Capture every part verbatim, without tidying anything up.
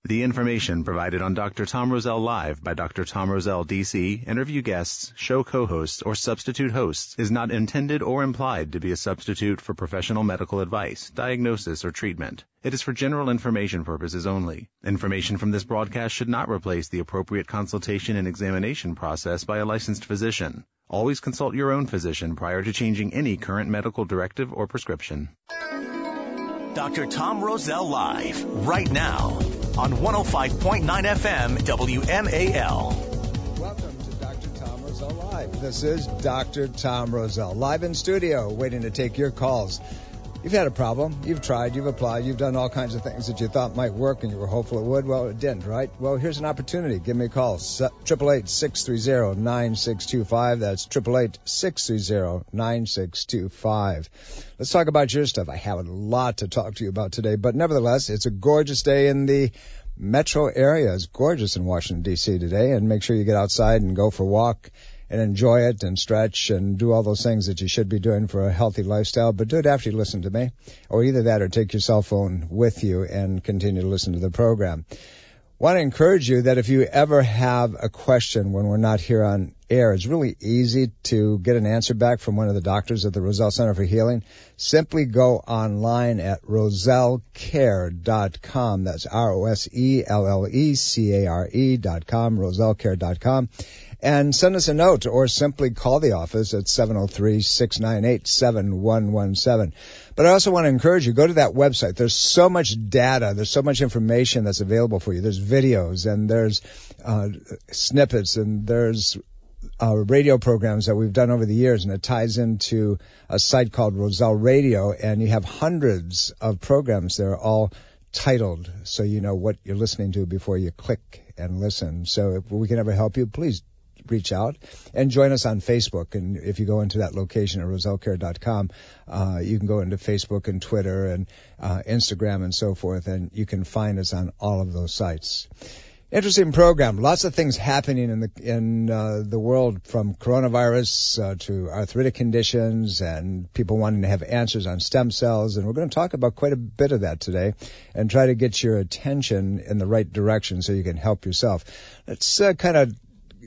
The information provided on Doctor Tom Rosell Live by Doctor Tom Rosell, D C, interview guests, show co-hosts, or substitute hosts is not intended or implied to be a substitute for professional medical advice, diagnosis, or treatment. It is for general information purposes only. Information from this broadcast should not replace the appropriate consultation and examination process by a licensed physician. Always consult your own physician prior to changing any current medical directive or prescription. Doctor Tom Rosell Live, right now, on one oh five point nine F M W M A L. Welcome to Doctor Tom Rosell Live. This is Doctor Tom Rosell, live in studio, waiting to take your calls. You've had a problem. You've tried. You've applied. You've done all kinds of things that you thought might work and you were hopeful it would. Well, it didn't, right? Well, here's an opportunity. Give me a call. eight eight eight, six three zero, nine six two five. That's eight eight eight, six three zero, nine six two five. Let's talk about your stuff. I have a lot to talk to you about today, but nevertheless, it's a gorgeous day in the metro area. It's gorgeous in Washington, D C today, and make sure you get outside and go for a walk and enjoy it and stretch and do all those things that you should be doing for a healthy lifestyle. But do it after you listen to me, or either that or take your cell phone with you and continue to listen to the program. Want to encourage you that if you ever have a question when we're not here on air, it's really easy to get an answer back from one of the doctors at the Rosell Center for Healing. Simply go online at rosell care dot com. That's R O S E L L E C A R E dot com, rosell care dot com. And send us a note or simply call the office at seven oh three, six nine eight, seven one one seven. But I also want to encourage you, go to that website. There's so much data. There's so much information that's available for you. There's videos and there's uh, snippets and there's uh, radio programs that we've done over the years, and it ties into a site called Rosell Radio, and you have hundreds of programs. They're all titled so you know what you're listening to before you click and listen. So if we can ever help you, please reach out and join us on Facebook. And if you go into that location at rosell care dot com, uh, you can go into Facebook and Twitter and uh, Instagram and so forth, and you can find us on all of those sites. Interesting program. Lots of things happening in the in uh, the world, from coronavirus uh, to arthritic conditions and people wanting to have answers on stem cells. And we're going to talk about quite a bit of that today and try to get your attention in the right direction so you can help yourself. Let's uh, kind of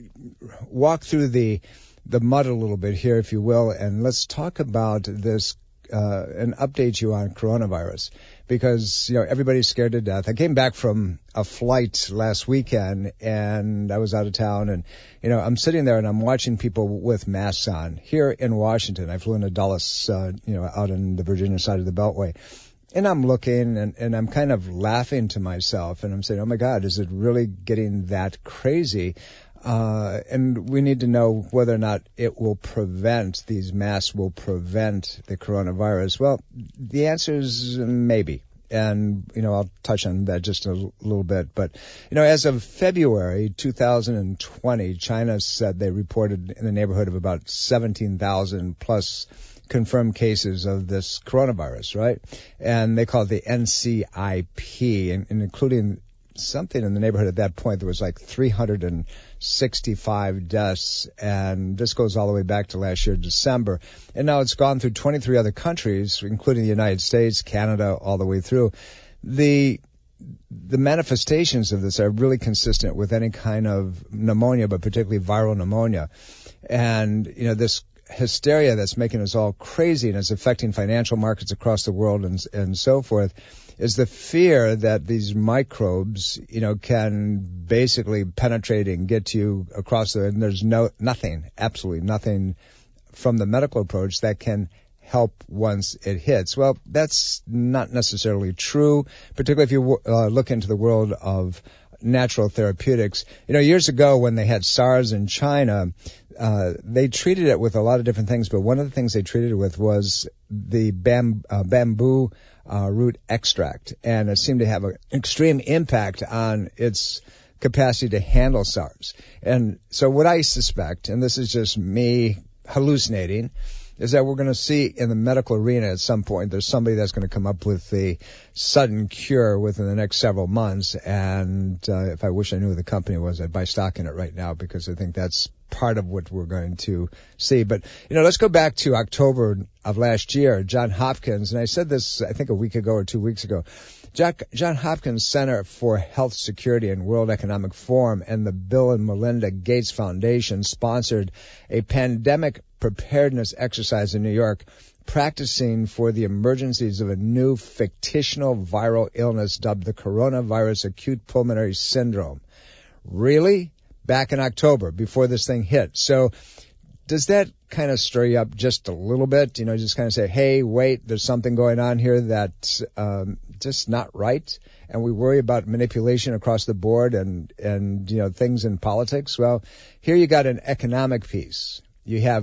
walk through the the mud a little bit here, if you will, and let's talk about this uh, and update you on coronavirus, because you know everybody's scared to death. I came back from a flight last weekend, and I was out of town, and you know I'm sitting there and I'm watching people with masks on here in Washington. I flew into Dulles, uh, you know, out on the Virginia side of the Beltway. And I'm looking and, and I'm kind of laughing to myself, and I'm saying, oh my God, is it really getting that crazy? Uh, and we need to know whether or not it will prevent, these masks will prevent the coronavirus. Well, the answer is maybe. And, you know, I'll touch on that just a l- little bit. But, you know, as of February two thousand twenty, China said they reported in the neighborhood of about seventeen thousand plus confirmed cases of this coronavirus, right? And they call it the N C I P, and, and including something in the neighborhood at that point, there was like three hundred sixty-five deaths, and this goes all the way back to last year, December. And now it's gone through twenty-three other countries, including the United States, Canada, all the way through. The the manifestations of this are really consistent with any kind of pneumonia, but particularly viral pneumonia. And, you know, this hysteria that's making us all crazy and is affecting financial markets across the world and, and so forth is the fear that these microbes, you know, can basically penetrate and get you across the, and there's no, nothing, absolutely nothing from the medical approach that can help once it hits. Well, that's not necessarily true, particularly if you uh, look into the world of natural therapeutics. You know, years ago when they had SARS in China, uh, they treated it with a lot of different things, but one of the things they treated it with was the bam, uh, bamboo uh, root extract, and it seemed to have an extreme impact on its capacity to handle SARS. And so what I suspect, and this is just me hallucinating, is that we're going to see in the medical arena at some point, there's somebody that's going to come up with a sudden cure within the next several months. And uh, if I wish I knew who the company was, I'd buy stock in it right now, because I think that's part of what we're going to see. But, you know, let's go back to October of last year, John Hopkins, and I said this, I think, a week ago or two weeks ago. Jack, John Hopkins Center for Health Security and World Economic Forum and the Bill and Melinda Gates Foundation sponsored a pandemic preparedness exercise in New York, practicing for the emergencies of a new fictional viral illness dubbed the coronavirus acute pulmonary syndrome. Really? Back in October, before this thing hit. So does that kind of stir you up just a little bit? You know, just kind of say, hey, wait, there's something going on here that's um, just not right, and we worry about manipulation across the board and, and, you know, things in politics. Well, here you got an economic piece. You have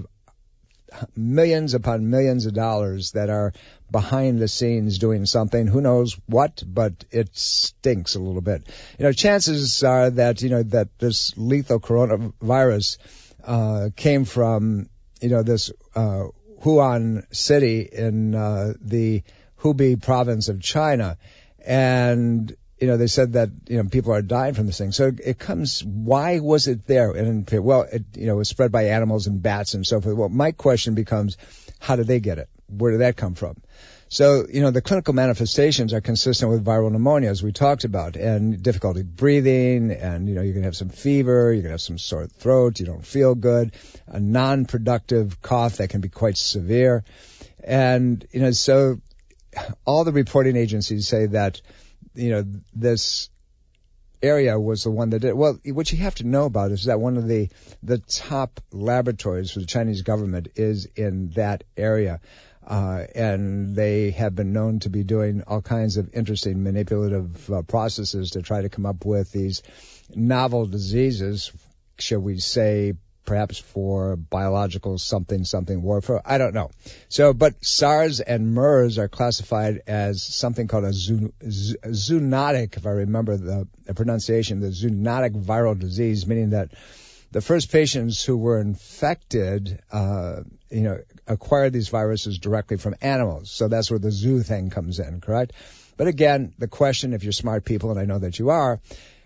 millions upon millions of dollars that are behind the scenes doing something. Who knows what, but it stinks a little bit. You know, chances are that, you know, that this lethal coronavirus uh, came from, you know, this uh, Wuhan city in uh, the Hubei province of China. And, you know, they said that, you know, people are dying from this thing. So it comes, why was it there? And, well, it, you know, it was spread by animals and bats and so forth. Well, my question becomes, how did they get it? Where did that come from? So, you know, the clinical manifestations are consistent with viral pneumonia, as we talked about, and difficulty breathing, and, you know, you can have some fever, you can have some sore throat, you don't feel good, a non-productive cough that can be quite severe. And, you know, so all the reporting agencies say that, you know, this area was the one that did. Well, what you have to know about is that one of the the top laboratories for the Chinese government is in that area. Uh, and they have been known to be doing all kinds of interesting manipulative uh, processes to try to come up with these novel diseases, shall we say, perhaps for biological something, something warfare. I don't know. So, but SARS and MERS are classified as something called a zoo, zoo, zoonotic, if I remember the, the pronunciation, the zoonotic viral disease, meaning that the first patients who were infected, uh, you know, acquired these viruses directly from animals. So that's where the zoo thing comes in, correct? But again, the question, if you're smart people, and I know that you are,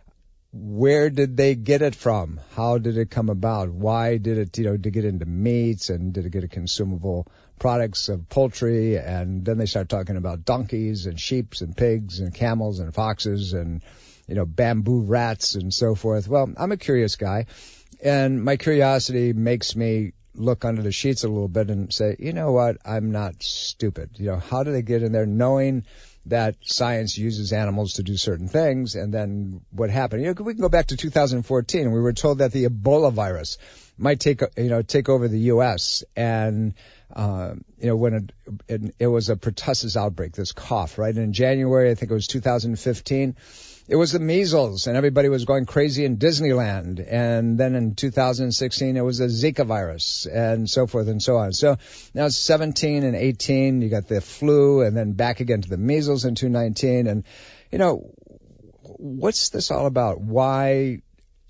where did they get it from? How did it come about? Why did it, you know, to get into meats, and did it get a consumable products of poultry? And then they start talking about donkeys and sheep and pigs and camels and foxes and, you know, bamboo rats and so forth. Well, I'm a curious guy, and my curiosity makes me look under the sheets a little bit and say, you know what, I'm not stupid. You know, how do they get in there knowing that science uses animals to do certain things? And then what happened? You know, we can go back to two thousand fourteen, and we were told that the Ebola virus might take, you know, take over the U S And, uh, you know, when it, it, it was a pertussis outbreak, this cough, right? And in January, I think it was two thousand fifteen, it was the measles, and everybody was going crazy in Disneyland. And then in two thousand sixteen, it was the Zika virus, and so forth and so on. So now it's seventeen and eighteen, you got the flu, and then back again to the measles in two thousand nineteen. And, you know, what's this all about? Why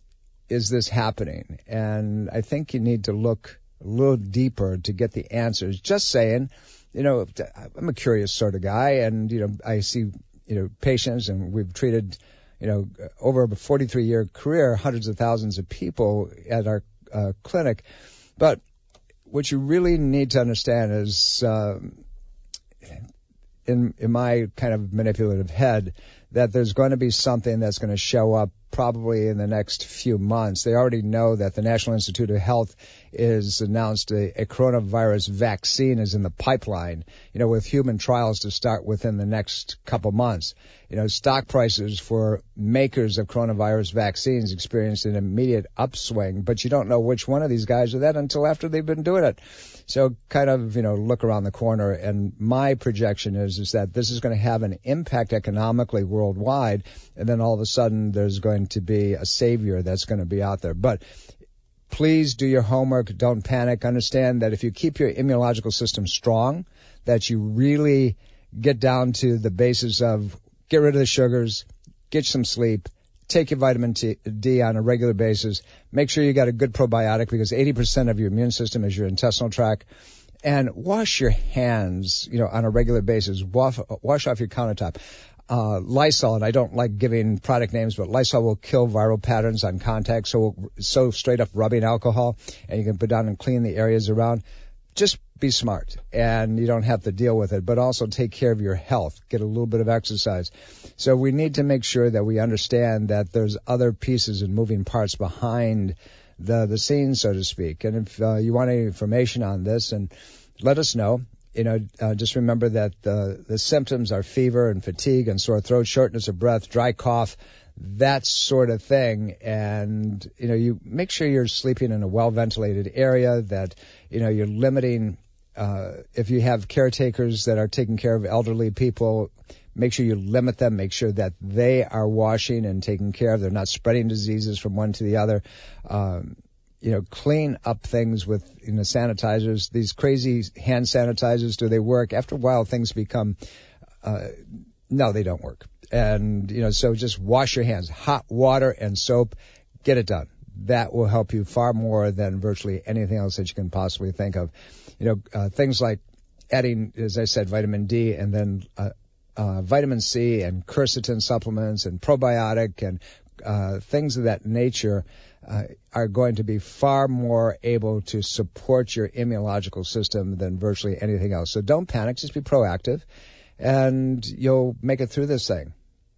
is this happening? And I think you need to look a little deeper to get the answers. Just saying, you know, I'm a curious sort of guy, and, you know, I see, you know, patients, and we've treated, you know, over a forty-three year career, hundreds of thousands of people at our uh, clinic. But what you really need to understand is, um, in, in my kind of manipulative head, that there's going to be something that's going to show up probably in the next few months. They already know that the National Institute of Health is announced a, a coronavirus vaccine is in the pipeline, you know, with human trials to start within the next couple months. You know, stock prices for makers of coronavirus vaccines experienced an immediate upswing, but you don't know which one of these guys are that until after they've been doing it. So kind of, you know, look around the corner, and my projection is, is that this is going to have an impact economically worldwide, and then all of a sudden there's going to be a savior that's going to be out there. But please do your homework. Don't panic. Understand that if you keep your immunological system strong, that you really get down to the basis of get rid of the sugars, get some sleep, take your vitamin D on a regular basis. Make sure you got a good probiotic, because eighty percent of your immune system is your intestinal tract. And wash your hands, you know, on a regular basis. Wash, wash off your countertop. Uh, Lysol, and I don't like giving product names, but Lysol will kill viral patterns on contact. So, so straight up rubbing alcohol, and you can put down and clean the areas around. just be smart, and you don't have to deal with it, but also take care of your health. Get a little bit of exercise. So we need to make sure that we understand that there's other pieces and moving parts behind the, the scene, so to speak. And if uh, you want any information on this, and let us know. You know, uh, just remember that the, the symptoms are fever and fatigue and sore throat, shortness of breath, dry cough, that sort of thing. And, you know, you make sure you're sleeping in a well-ventilated area, that, you know, you're limiting, uh, if you have caretakers that are taking care of elderly people, make sure you limit them, make sure that they are washing and taking care of, they're not spreading diseases from one to the other. Um, you know, clean up things with, you know, sanitizers. These crazy hand sanitizers, do they work? After a while, things become, uh, no, they don't work. And, you know, so just wash your hands. Hot water and soap, get it done. That will help you far more than virtually anything else that you can possibly think of. You know, uh, things like adding, as I said, vitamin D, and then uh, uh, vitamin C and quercetin supplements and probiotic and uh, things of that nature uh, are going to be far more able to support your immunological system than virtually anything else. So don't panic, just be proactive, and you'll make it through this thing.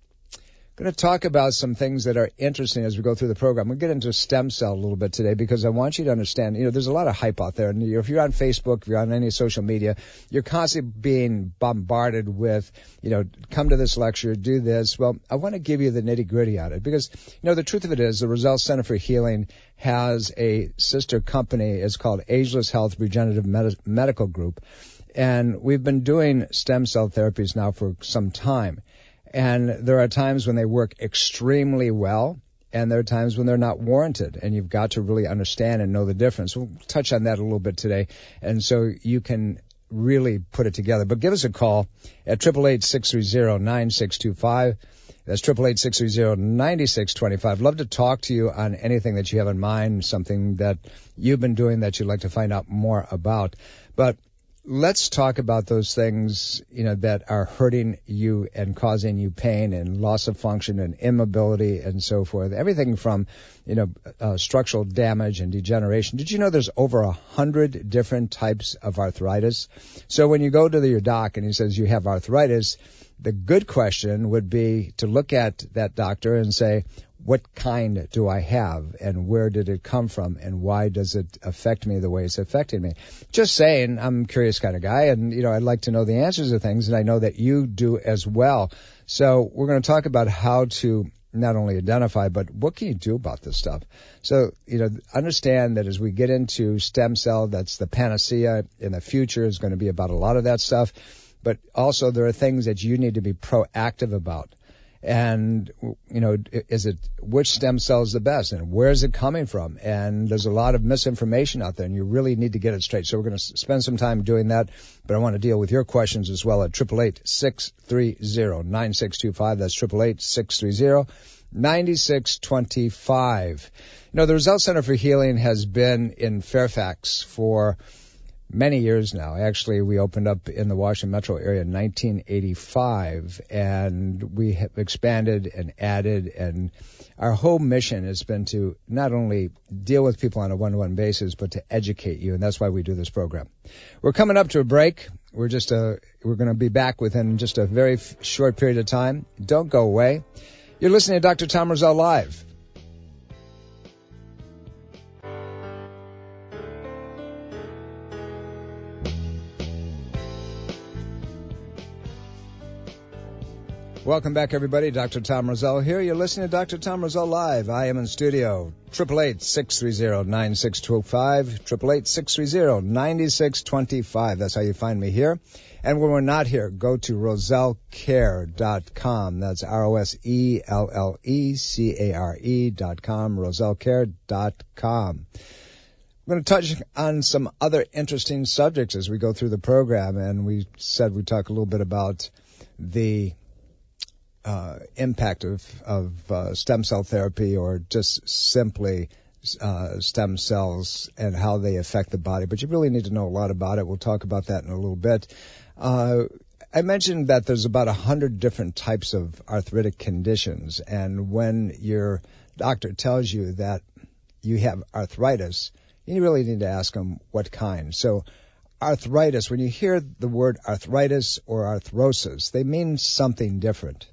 I'm going to talk about some things that are interesting as we go through the program. We'll get into stem cell a little bit today, because I want you to understand, you know, there's a lot of hype out there. And if you're on Facebook, if you're on any social media, you're constantly being bombarded with, you know, come to this lecture, do this. Well, I want to give you the nitty-gritty on it, because, you know, the truth of it is the Roselle Center for Healing has a sister company. It's called Ageless Health Regenerative Med- Medical Group. And we've been doing stem cell therapies now for some time. And there are times when they work extremely well, and there are times when they're not warranted, and you've got to really understand and know the difference. We'll touch on that a little bit today, and so you can really put it together. But give us a call at eight eight eight, six three zero, nine six two five. That's eight eight eight, six three zero, nine six two five. Love to talk to you on anything that you have in mind, something that you've been doing that you'd like to find out more about. But let's talk about those things, you know, that are hurting you and causing you pain and loss of function and immobility and so forth. Everything from, you know, uh, structural damage and degeneration. Did you know there's over a hundred different types of arthritis? So when you go to the, your doc and he says you have arthritis, the good question would be to look at that doctor and say, what kind do I have, and where did it come from, and why does it affect me the way it's affecting me? Just saying, I'm a curious kind of guy, and, you know, I'd like to know the answers to things, and I know that you do as well. So we're going to talk about how to not only identify, but what can you do about this stuff? So, you know, understand that as we get into stem cell, that's the panacea in the future, is going to be about a lot of that stuff. But also there are things that you need to be proactive about. And, you know, is it, which stem cell is the best, and where is it coming from? And there's a lot of misinformation out there, and you really need to get it straight. So we're going to spend some time doing that, but I want to deal with your questions as well at eight eight eight, six three zero, nine six two five. That's eight eight eight, six three zero, nine six two five. You know, the Roselle Center for Healing has been in Fairfax for many years now. Actually, we opened up in the Washington metro area in nineteen eighty-five, and we have expanded and added, and our whole mission has been to not only deal with people on a one-to-one basis, but to educate you, and that's why we do this program. We're coming up to a break. We're just uh, we're going to be back within just a very f- short period of time. Don't go away. You're listening to Doctor Tom Roselle Live. Welcome back, everybody. Doctor Tom Roselle here. You're listening to Doctor Tom Roselle Live. I am in studio. eight eight eight, six three zero, nine six two five. eight eight eight, six three zero, nine six two five. That's how you find me here. And when we're not here, go to roselle care dot com. That's R O S E L L E C A R E dot com, roselle care dot com. I'm going to touch on some other interesting subjects as we go through the program. And we said we'd talk a little bit about the Uh, impact of, of uh, stem cell therapy, or just simply uh, stem cells and how they affect the body. But you really need to know a lot about it. We'll talk about that in a little bit. Uh, I mentioned that there's about a hundred different types of arthritic conditions, and when your doctor tells you that you have arthritis, you really need to ask them what kind. So arthritis, when you hear the word arthritis or arthrosis, they mean something different.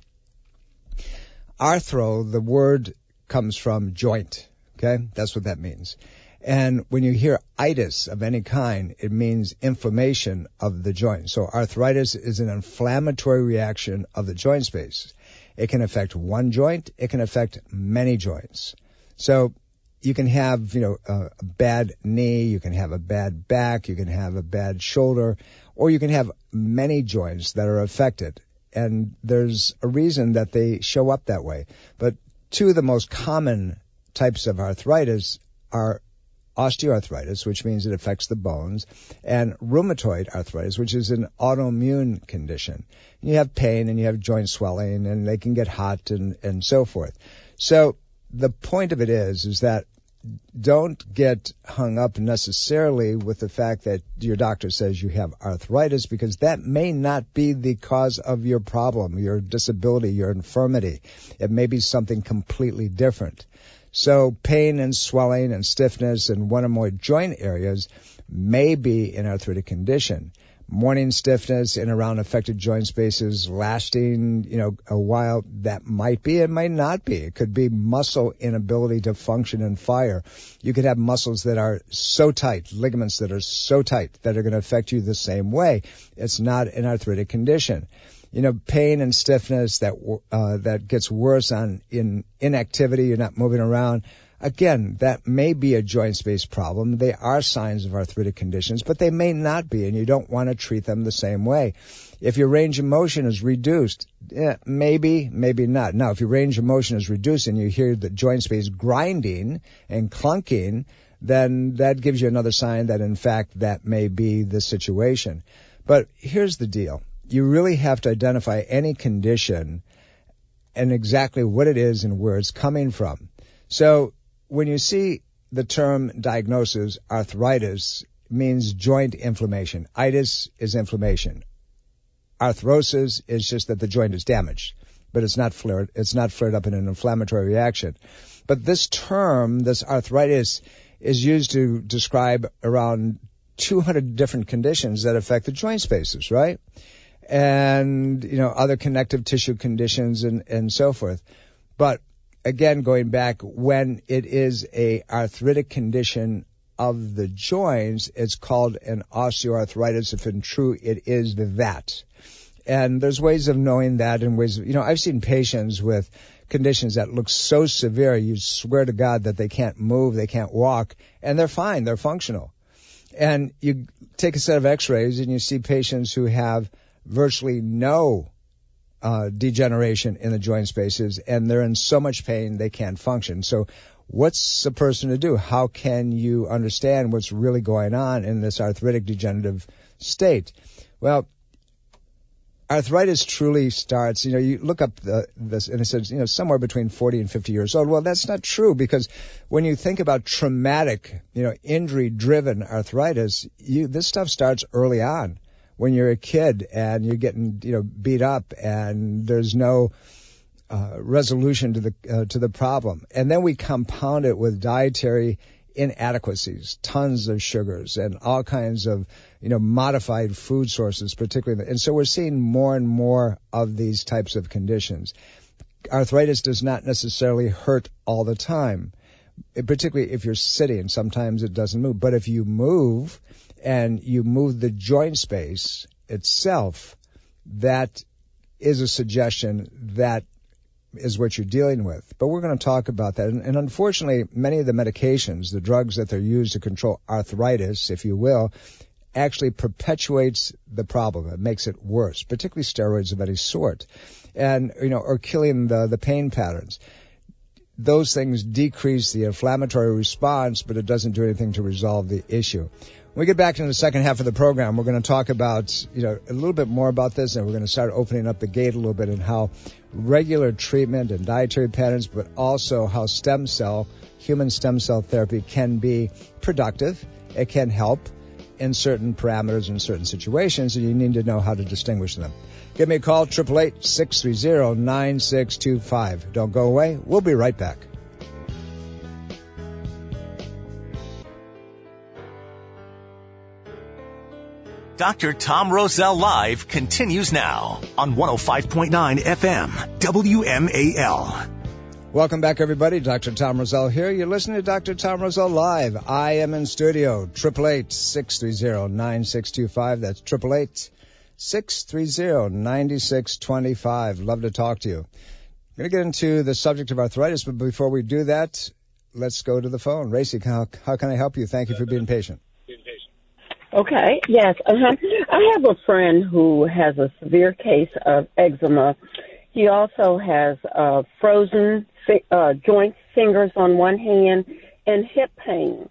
Arthro, the word comes from joint, okay? That's what that means. And when you hear itis of any kind, it means inflammation of the joint. So arthritis is an inflammatory reaction of the joint space. It can affect one joint. It can affect many joints. So you can have, you know, a bad knee, you can have a bad back, you can have a bad shoulder, or you can have many joints that are affected. And there's a reason that they show up that way. But two of the most common types of arthritis are osteoarthritis, which means it affects the bones, and rheumatoid arthritis, which is an autoimmune condition. You have pain and you have joint swelling, and they can get hot and, and so forth. So the point of it is, is that don't get hung up necessarily with the fact that your doctor says you have arthritis, because that may not be the cause of your problem, your disability, your infirmity. It may be something completely different. So pain and swelling and stiffness in one or more joint areas may be an arthritic condition. Morning stiffness in around affected joint spaces lasting, you know, a while, that might be, it might not be. It could be muscle inability to function and fire. You could have muscles that are so tight, ligaments that are so tight that are going to affect you the same way. It's not an arthritic condition. You know, pain and stiffness that uh, that gets worse on in inactivity, you're not moving around. Again, that may be a joint space problem. They are signs of arthritic conditions, but they may not be, and you don't want to treat them the same way. If your range of motion is reduced, yeah, maybe, maybe not. Now, if your range of motion is reduced and you hear the joint space grinding and clunking, then that gives you another sign that, in fact, that may be the situation. But here's the deal. You really have to identify any condition and exactly what it is and where it's coming from. So when you see the term diagnosis, arthritis means joint inflammation. Itis is inflammation. Arthrosis is just that the joint is damaged, but it's not flared, it's not flared up in an inflammatory reaction. But this term, this arthritis, is used to describe around two hundred different conditions that affect the joint spaces, right? And, you know, other connective tissue conditions and, and so forth. But again, going back, when it is a arthritic condition of the joints, it's called an osteoarthritis, if in true it is that. And there's ways of knowing that and ways of, you know, I've seen patients with conditions that look so severe, you swear to God that they can't move, they can't walk, and they're fine, they're functional. And you take a set of x-rays and you see patients who have virtually no uh, degeneration in the joint spaces, and they're in so much pain they can't function. So what's a person to do? How can you understand what's really going on in this arthritic degenerative state? Well, arthritis truly starts, you know, you look up the, this and it says, you know, somewhere between forty and fifty years old. Well, that's not true, because when you think about traumatic, you know, injury-driven arthritis, you, this stuff starts early on. When you're a kid and you're getting, you know, beat up and there's no uh, resolution to the uh, to the problem. And then we compound it with dietary inadequacies, tons of sugars and all kinds of, you know, modified food sources, particularly. And so we're seeing more and more of these types of conditions. Arthritis does not necessarily hurt all the time, particularly if you're sitting. Sometimes it doesn't move. But if you move and you move the joint space itself, that is a suggestion that is what you're dealing with. But we're going to talk about that. And, and unfortunately, many of the medications, the drugs that they're used to control arthritis, if you will, actually perpetuates the problem. It makes it worse, particularly steroids of any sort, and, you know, or killing the, the pain patterns. Those things decrease the inflammatory response, but it doesn't do anything to resolve the issue. When we get back into the second half of the program, we're going to talk about, you know, a little bit more about this, and we're going to start opening up the gate a little bit and how regular treatment and dietary patterns, but also how stem cell, human stem cell therapy can be productive. It can help in certain parameters in certain situations, and you need to know how to distinguish them. Give me a call, eight eight eight, six three zero, nine six two five. Don't go away. We'll be right back. Doctor Tom Rosell Live continues now on one oh five point nine F M, W M A L. Welcome back, everybody. Doctor Tom Rosell here. You're listening to Doctor Tom Rosell Live. I am in studio. eight eight eight, six three zero, nine six two five. That's eight eight eight, six three zero, nine six two five. Love to talk to you. I'm going to get into the subject of arthritis, but before we do that, let's go to the phone. Racy, how, how can I help you? Thank you for being patient. Okay, yes. Uh-huh. I have a friend who has a severe case of eczema. He also has uh, frozen fi- uh, joint fingers on one hand and hip pain.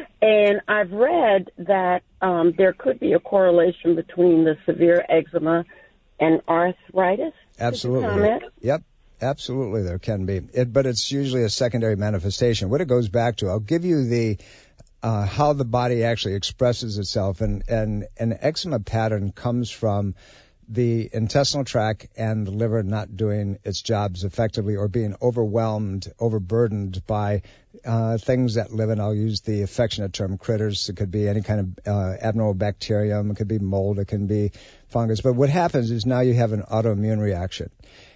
And I've read that um, there could be a correlation between the severe eczema and arthritis. Absolutely. Yep. Absolutely, there can be. It, but it's usually a secondary manifestation. What it goes back to, I'll give you the uh, how the body actually expresses itself. And, and an eczema pattern comes from the intestinal tract and the liver not doing its jobs effectively or being overwhelmed, overburdened by uh, things that live in, I'll use the affectionate term, critters. It could be any kind of uh, abnormal bacterium. It could be mold. It can be fungus. But what happens is now you have an autoimmune reaction,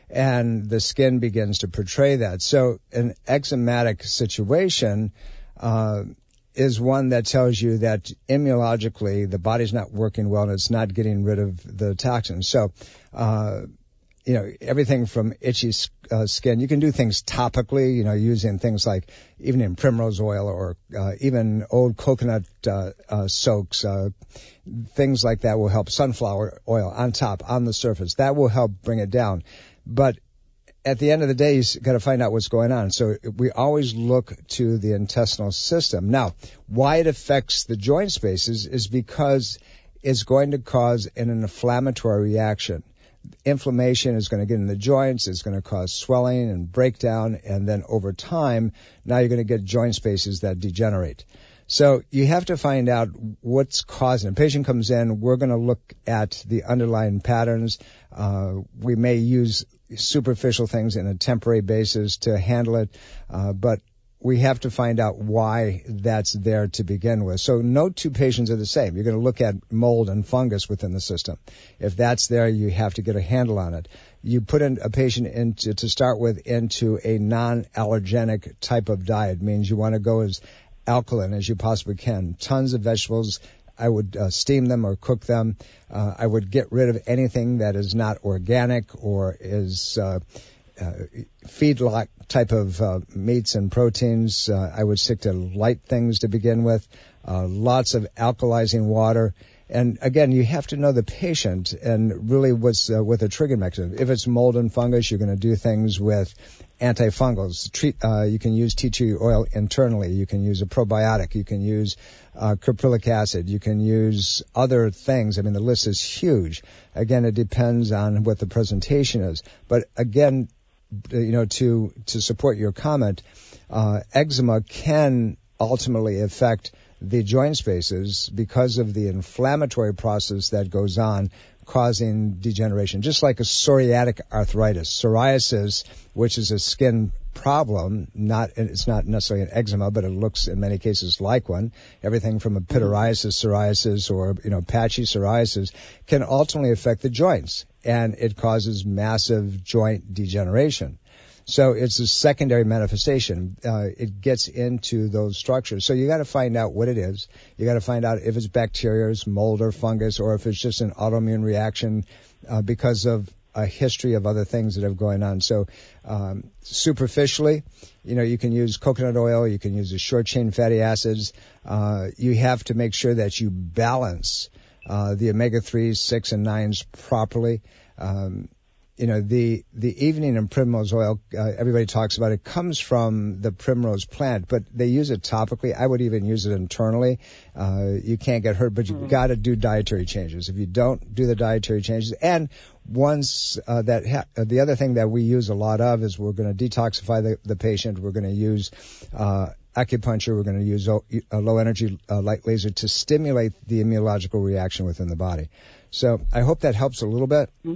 and the skin begins to portray that. So an eczematic situation uh, is one that tells you that immunologically the body's not working well and it's not getting rid of the toxins. So, uh, you know, everything from itchy uh, skin, you can do things topically, you know, using things like even in primrose oil or uh, even old coconut uh, uh, soaks, uh, things like that will help. Sunflower oil on top, on the surface, that will help bring it down. But at the end of the day, you got to find out what's going on. So we always look to the intestinal system. Now, why it affects the joint spaces is because it's going to cause an inflammatory reaction. Inflammation is going to get in the joints. It's going to cause swelling and breakdown. And then over time, now you're going to get joint spaces that degenerate. So you have to find out what's causing it. A patient comes in, we're going to look at the underlying patterns. Uh, we may use superficial things in a temporary basis to handle it, uh, but we have to find out why that's there to begin with. So no two patients are the same. You're going to look at mold and fungus within the system. If that's there, you have to get a handle on it. You put in a patient into, to start with, into a non-allergenic type of diet. It means you want to go as alkaline as you possibly can. Tons of vegetables. I would uh, steam them or cook them. Uh, I would get rid of anything that is not organic or is uh, uh, feedlot type of uh, meats and proteins. Uh, I would stick to light things to begin with. Uh, lots of alkalizing water. And again, you have to know the patient and really what's uh, with a trigger mechanism. If it's mold and fungus, you're going to do things with antifungals. Treat, uh, you can use tea tree oil internally. You can use a probiotic. You can use uh, caprylic acid. You can use other things. I mean, the list is huge. Again, it depends on what the presentation is. But again, you know, to to support your comment, uh, eczema can ultimately affect the joint spaces because of the inflammatory process that goes on, causing degeneration, just like a psoriatic arthritis. Psoriasis, which is a skin problem, not it's not necessarily an eczema, but it looks in many cases like one. Everything from a pityriasis psoriasis or, you know, patchy psoriasis can ultimately affect the joints, and it causes massive joint degeneration. So it's a secondary manifestation. Uh, it gets into those structures. So you got to find out what it is. You got to find out if it's bacteria, mold, or fungus, or if it's just an autoimmune reaction uh, because of a history of other things that are going on. So um, superficially, you know, you can use coconut oil. You can use the short-chain fatty acids. Uh, you have to make sure that you balance uh, the omega threes, six, and nines properly. Um, You know, the the evening and primrose oil, uh, everybody talks about it, comes from the primrose plant, but they use it topically. I would even use it internally. Uh, you can't get hurt, but you've got to do dietary changes. If you don't do the dietary changes, and once uh, that, ha- uh, the other thing that we use a lot of is we're going to detoxify the, the patient. We're going to use uh, acupuncture. We're going to use o- a low energy uh, light laser to stimulate the immunological reaction within the body. So I hope that helps a little bit. Mm-hmm.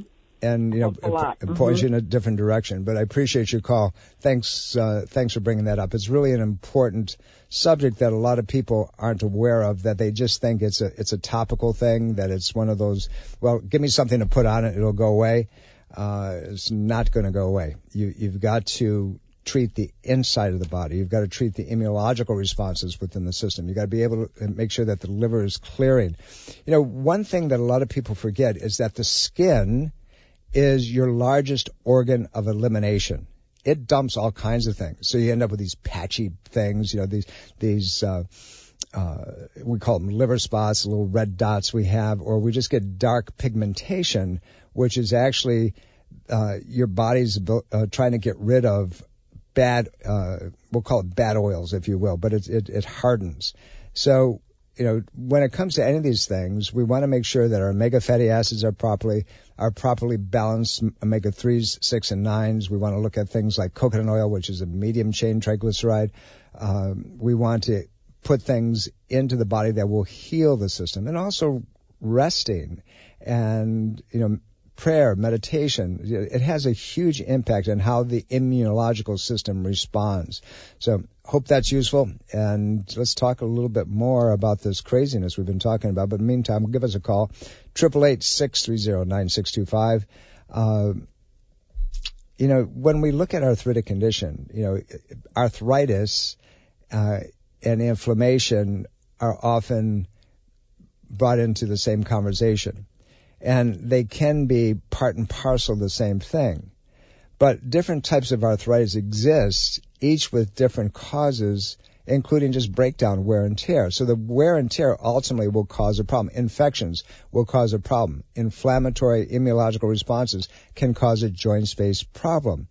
and you know, a lot. it, it points Mm-hmm. you in a different direction. But I appreciate your call. Thanks, uh, thanks for bringing that up. It's really an important subject that a lot of people aren't aware of. That they just think it's a it's a topical thing. That it's one of those. Well, give me something to put on it; it'll go away. Uh, it's not going to go away. You you've got to treat the inside of the body. You've got to treat the immunological responses within the system. You've got to be able to make sure that the liver is clearing. You know, one thing that a lot of people forget is that the skin is your largest organ of elimination. It dumps all kinds of things. So you end up with these patchy things, you know, these, these, uh, uh, we call them liver spots, little red dots we have, or we just get dark pigmentation, which is actually, uh, your body's uh, trying to get rid of bad, uh, we'll call it bad oils, if you will, but it, it, it hardens. So, you know, when it comes to any of these things, we want to make sure that our omega fatty acids are properly, are properly balanced, omega threes, six, and nines. We want to look at things like coconut oil, which is a medium chain triglyceride. Um, we want to put things into the body that will heal the system, and also resting and, you know, prayer, meditation. It has a huge impact on how the immunological system responds. So hope that's useful. And let's talk a little bit more about this craziness we've been talking about. But in the meantime, give us a call, eight eight eight, six three zero, nine six two five. Uh, you know, when we look at arthritic condition, you know, arthritis uh, and inflammation are often brought into the same conversation. And they can be part and parcel of the same thing. But different types of arthritis exist, each with different causes, including just breakdown, wear and tear. So the wear and tear ultimately will cause a problem. Infections will cause a problem. Inflammatory immunological responses can cause a joint space problem.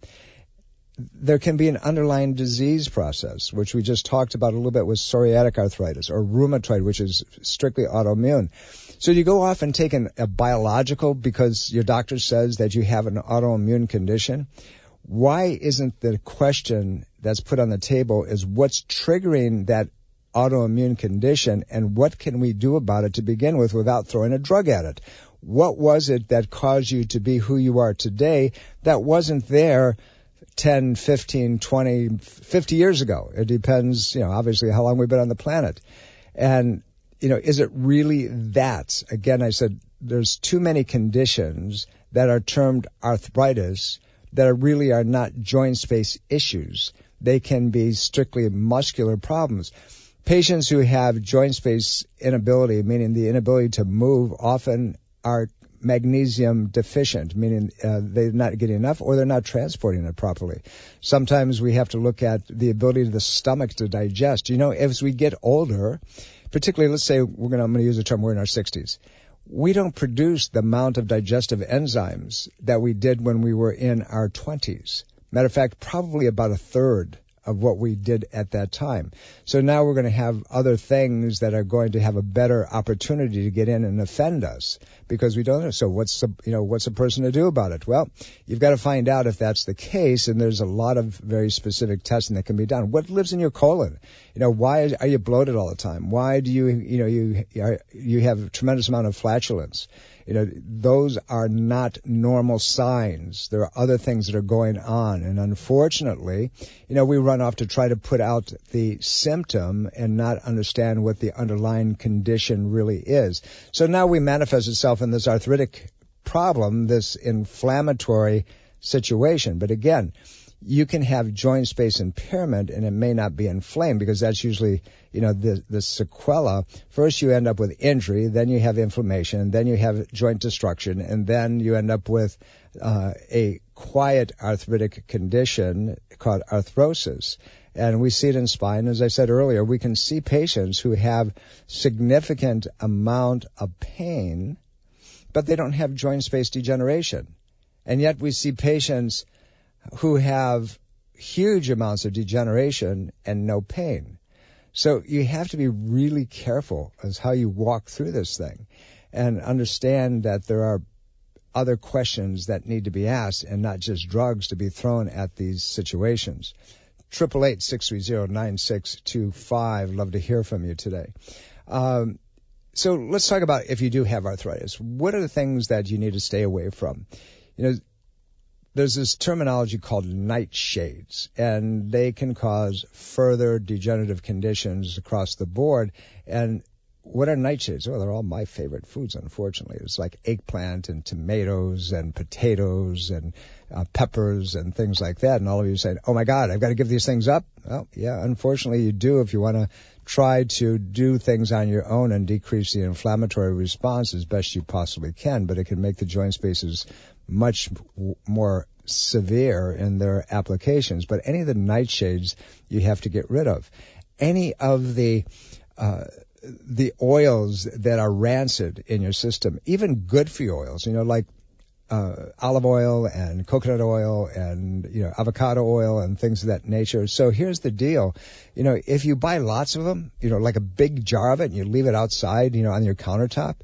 There can be an underlying disease process, which we just talked about a little bit with psoriatic arthritis, or rheumatoid, which is strictly autoimmune. So you go off and take an, a biological because your doctor says that you have an autoimmune condition. Why isn't the question that's put on the table is what's triggering that autoimmune condition, and what can we do about it to begin with without throwing a drug at it? What was it that caused you to be who you are today that wasn't there ten, fifteen, twenty, fifty years ago? It depends, you know, obviously how long we've been on the planet. And, you know, is it really that? Again, I said there's too many conditions that are termed arthritis that are really are not joint space issues. They can be strictly muscular problems. Patients who have joint space inability, meaning the inability to move, often are magnesium deficient, meaning uh, they're not getting enough or they're not transporting it properly. Sometimes we have to look at the ability of the stomach to digest. You know, as we get older, particularly, let's say we're going to, I'm going to use the term, we're in our sixties. We don't produce the amount of digestive enzymes that we did when we were in our twenties. Matter of fact, probably about a third of what we did at that time. So now we're going to have other things that are going to have a better opportunity to get in and offend us because we don't know. So what's the, you know, what's a person to do about it? Well, you've got to find out if that's the case, and there's a lot of very specific testing that can be done. What lives in your colon? You know, why are you bloated all the time? Why do you, you know, you you have a tremendous amount of flatulence? You know, those are not normal signs. There are other things that are going on. And unfortunately, you know, we run off to try to put out the symptom and not understand what the underlying condition really is. So now we manifest itself in this arthritic problem, this inflammatory situation. But again, you can have joint space impairment and it may not be inflamed because that's usually, you know, the, the sequela. First you end up with injury, then you have inflammation, then you have joint destruction, and then you end up with uh, a quiet arthritic condition called arthrosis. And we see it in spine. As I said earlier, we can see patients who have significant amount of pain, but they don't have joint space degeneration. And yet we see patients who have huge amounts of degeneration and no pain. So you have to be really careful as how you walk through this thing and understand that there are other questions that need to be asked and not just drugs to be thrown at these situations. eight eight eight, six three zero, nine six two five. Love to hear from you today. Um, so let's talk about if you do have arthritis. What are the things that you need to stay away from? you know, there's this terminology called nightshades, and they can cause further degenerative conditions across the board. And what are nightshades? Well, they're all my favorite foods, unfortunately. It's like eggplant and tomatoes and potatoes and uh, peppers and things like that. And all of you say, oh, my God, I've got to give these things up. Well, yeah, unfortunately, you do if you want to try to do things on your own and decrease the inflammatory response as best you possibly can. But it can make the joint spaces much w- more severe in their applications. But any of the nightshades you have to get rid of. Any of the uh, the oils that are rancid in your system, even good for you oils, you know, like uh, olive oil and coconut oil and, you know, avocado oil and things of that nature. So here's the deal. You know, if you buy lots of them, you know, like a big jar of it and you leave it outside, you know, on your countertop,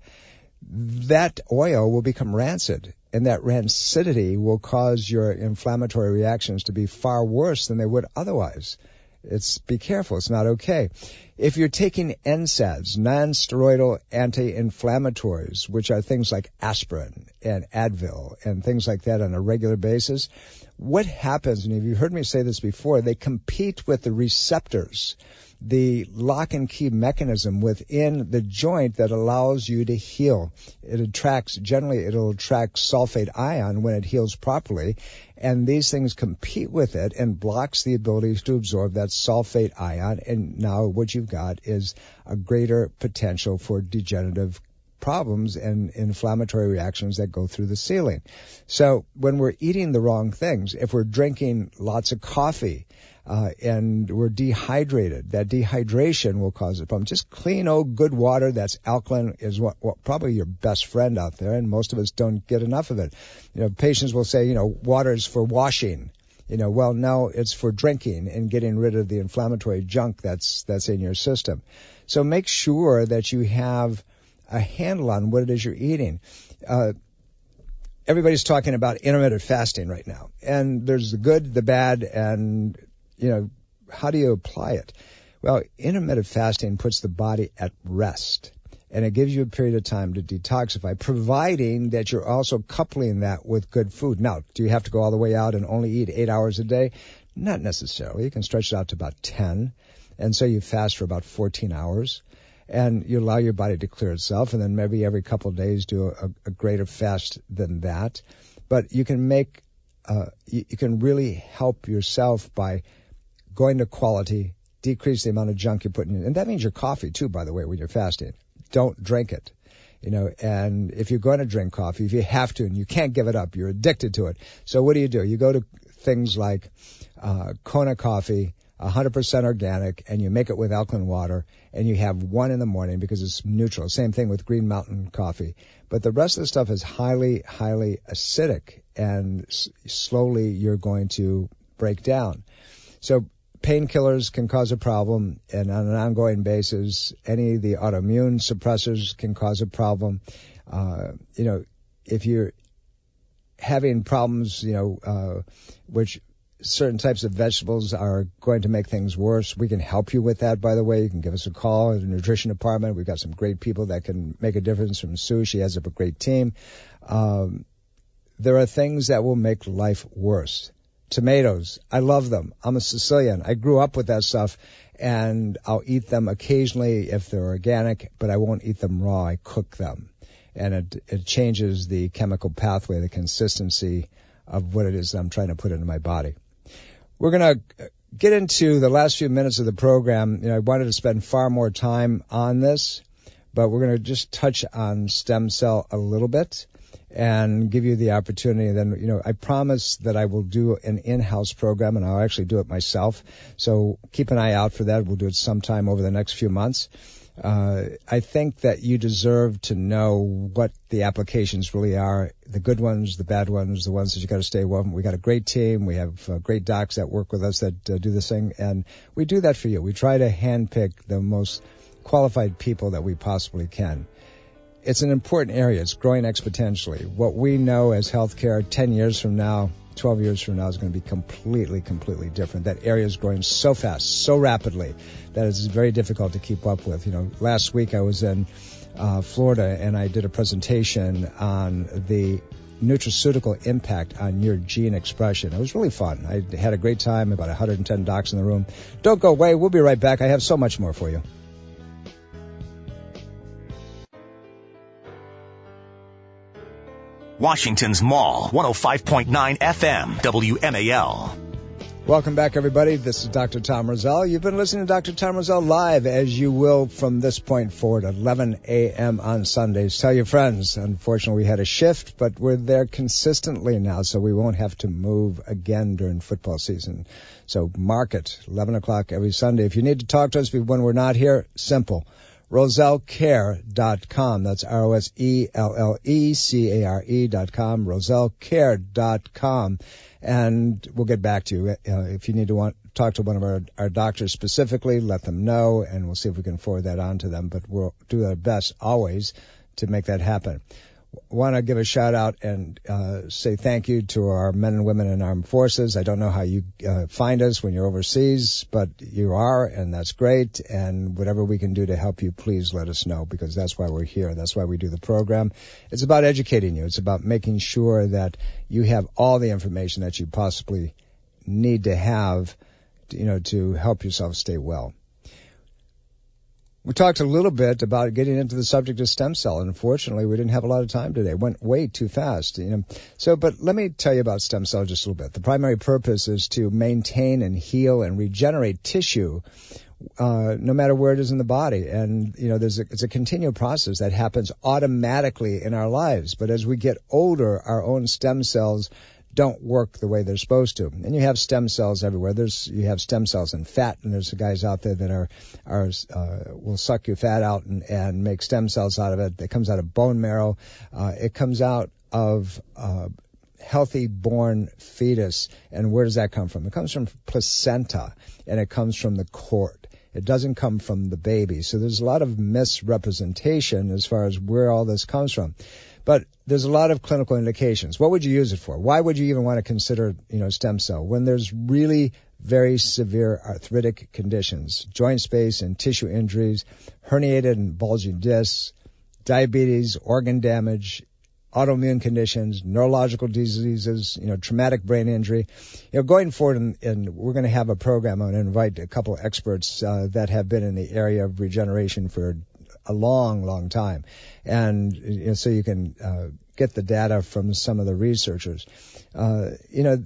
that oil will become rancid. And that rancidity will cause your inflammatory reactions to be far worse than they would otherwise. It's be careful. It's not okay. If you're taking N SAIDs, non-steroidal anti-inflammatories, which are things like aspirin and Advil and things like that on a regular basis, what happens, and you've heard me say this before, they compete with the receptors, the lock and key mechanism within the joint that allows you to heal. It attracts, generally it'll attract sulfate ion when it heals properly, and these things compete with it and blocks the ability to absorb that sulfate ion, and now what you've got is a greater potential for degenerative problems and inflammatory reactions that go through the ceiling. So when we're eating the wrong things, if we're drinking lots of coffee, Uh, and we're dehydrated. That dehydration will cause a problem. Just clean, old, good water that's alkaline is what, what probably your best friend out there, and most of us don't get enough of it. You know, patients will say, you know, water is for washing. You know, well, no, it's for drinking and getting rid of the inflammatory junk that's that's in your system. So make sure that you have a handle on what it is you're eating. Uh, everybody's talking about intermittent fasting right now, and there's the good, the bad, and you know, how do you apply it? Well, intermittent fasting puts the body at rest, and it gives you a period of time to detoxify, providing that you're also coupling that with good food. Now, do you have to go all the way out and only eat eight hours a day? Not necessarily. You can stretch it out to about ten, and so you fast for about fourteen hours, and you allow your body to clear itself, and then maybe every couple of days do a, a greater fast than that. But you can make, uh, you, you can really help yourself by going to quality, decrease the amount of junk you're putting in. And that means your coffee, too, by the way, when you're fasting. Don't drink it. You know, and if you're going to drink coffee, if you have to and you can't give it up, you're addicted to it. So what do you do? You go to things like uh, Kona coffee, one hundred percent organic, and you make it with alkaline water, and you have one in the morning because it's neutral. Same thing with Green Mountain coffee. But the rest of the stuff is highly, highly acidic, and s- slowly you're going to break down. So painkillers can cause a problem, and on an ongoing basis, any of the autoimmune suppressors can cause a problem. Uh, you know, if you're having problems, you know, uh, which certain types of vegetables are going to make things worse, we can help you with that, by the way. You can give us a call at the nutrition department. We've got some great people that can make a difference from Sue. She has a great team. Um, there are things that will make life worse. Tomatoes, I love them. I'm a Sicilian. I grew up with that stuff, and I'll eat them occasionally if they're organic, but I won't eat them raw. I cook them, and it, it changes the chemical pathway, the consistency of what it is that I'm trying to put into my body. We're going to get into the last few minutes of the program. You know, I wanted to spend far more time on this, but we're going to just touch on stem cell a little bit and give you the opportunity. Then, you know, I promise that I will do an in-house program, and I'll actually do it myself. So keep an eye out for that. We'll do it sometime over the next few months. Uh, I think that you deserve to know what the applications really are, the good ones, the bad ones, the ones that you got to stay away from. We got a great team. We have uh, great docs that work with us that uh, do this thing, and we do that for you. We try to handpick the most qualified people that we possibly can. It's an important area. It's growing exponentially. What we know as healthcare ten years from now, twelve years from now is going to be completely, completely different. That area is growing so fast, so rapidly, that it's very difficult to keep up with. You know, last week I was in uh, Florida, and I did a presentation on the nutraceutical impact on your gene expression. It was really fun. I had a great time, about one hundred ten docs in the room. Don't go away. We'll be right back. I have so much more for you. Washington's Mall, one oh five point nine F M, W M A L. Welcome back, everybody. This is Doctor Tom Rosell. You've been listening to Doctor Tom Rosell live, as you will from this point forward, eleven a.m. on Sundays. Tell your friends. Unfortunately, we had a shift, but we're there consistently now, so we won't have to move again during football season. So mark it, eleven o'clock every Sunday. If you need to talk to us when we're not here, simple. Rosell Care dot com. That's R O S E L L E C A R E dot com. Rosell Care dot com. And we'll get back to you. Uh, if you need to want talk to one of our, our doctors specifically, let them know, and we'll see if we can forward that on to them. But we'll do our best always to make that happen. Want to give a shout out and uh, say thank you to our men and women in armed forces. I don't know how you uh, find us when you're overseas, but you are, and that's great. And whatever we can do to help you, please let us know, because that's why we're here. That's why we do the program. It's about educating you. It's about making sure that you have all the information that you possibly need to have, you know, to help yourself stay well. We talked a little bit about getting into the subject of stem cell, and unfortunately, we didn't have a lot of time today. It went way too fast, you know. So, but let me tell you about stem cell just a little bit. The primary purpose is to maintain and heal and regenerate tissue, uh, no matter where it is in the body. And, you know, there's a, it's a continual process that happens automatically in our lives. But as we get older, our own stem cells don't work the way they're supposed to. And you have stem cells everywhere. There's you have stem cells in fat, and there's guys out there that are are uh, will suck your fat out and, and make stem cells out of it. It comes out of bone marrow. Uh, it comes out of uh, healthy born fetus. And where does that come from? It comes from placenta, and it comes from the cord. It doesn't come from the baby. So there's a lot of misrepresentation as far as where all this comes from. But there's a lot of clinical indications. What would you use it for? Why would you even want to consider, you know, stem cell? When there's really very severe arthritic conditions, joint space and tissue injuries, herniated and bulging discs, diabetes, organ damage, autoimmune conditions, neurological diseases, you know, traumatic brain injury. You know, going forward, and, and we're going to have a program. I'm going to invite a couple of experts uh, that have been in the area of regeneration for a long, long time. And you know, so you can uh, get the data from some of the researchers. Uh, you know,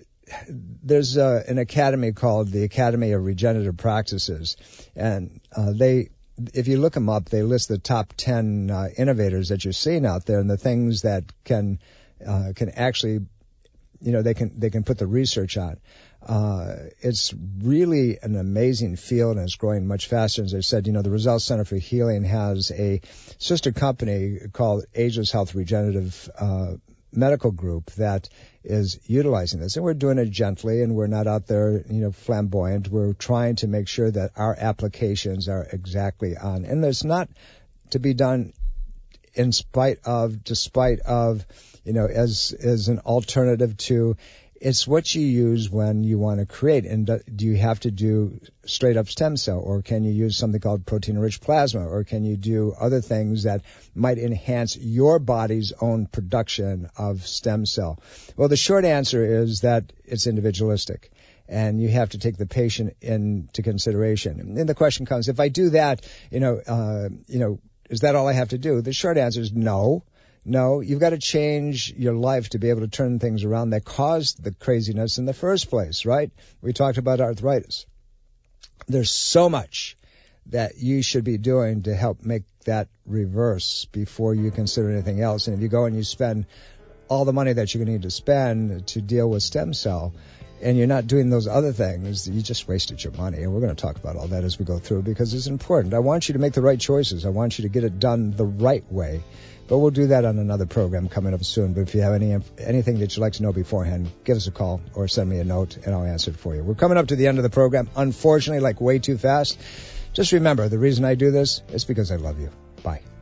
there's uh, an academy called the Academy of Regenerative Practices, and uh, they, if you look them up, they list the top ten uh, innovators that you're seeing out there and the things that can uh, can actually, you know, they can they can put the research on. Uh, it's really an amazing field, and it's growing much faster. As I said, you know, the Rosell Center for Healing has a sister company called Ageless Health Regenerative uh, Medical Group that is utilizing this. And we're doing it gently, and we're not out there, you know, flamboyant. We're trying to make sure that our applications are exactly on. And it's not to be done in spite of, despite of, you know, as, as an alternative to. It's what you use when you want to create. And do you have to do straight up stem cell, or can you use something called protein-rich plasma, or can you do other things that might enhance your body's own production of stem cell? Well, the short answer is that it's individualistic, and you have to take the patient into consideration. And then the question comes, if I do that, you know, uh, you know, is that all I have to do? The short answer is no. No, you've got to change your life to be able to turn things around that caused the craziness in the first place, right? We talked about arthritis. There's so much that you should be doing to help make that reverse before you consider anything else. And if you go and you spend all the money that you're going to need to spend to deal with stem cell, and you're not doing those other things, you just wasted your money. And we're going to talk about all that as we go through, because it's important. I want you to make the right choices. I want you to get it done the right way. But we'll do that on another program coming up soon. But if you have any anything that you'd like to know beforehand, give us a call or send me a note, and I'll answer it for you. We're coming up to the end of the program, unfortunately, like way too fast. Just remember, the reason I do this is because I love you. Bye.